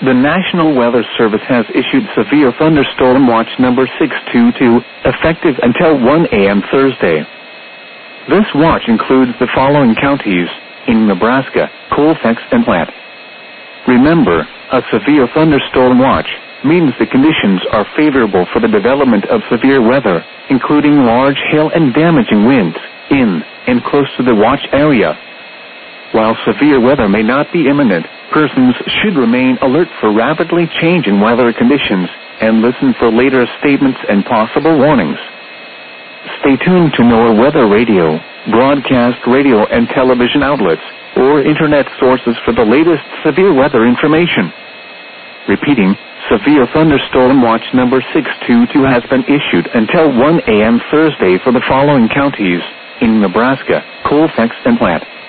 The National Weather Service has issued Severe Thunderstorm Watch number 622, effective until 1 a.m. Thursday. This watch includes the following counties in Nebraska: Colfax and Platte. Remember, a severe thunderstorm watch means the conditions are favorable for the development of severe weather, including large hail and damaging winds in and close to the watch area. While severe weather may not be imminent, persons should remain alert for rapidly changing weather conditions and listen for later statements and possible warnings. Stay tuned to NOAA Weather Radio, broadcast radio and television outlets, or internet sources for the latest severe weather information. Repeating, Severe Thunderstorm Watch number 622 has been issued until 1 a.m. Thursday for the following counties in Nebraska: Colfax and Platte.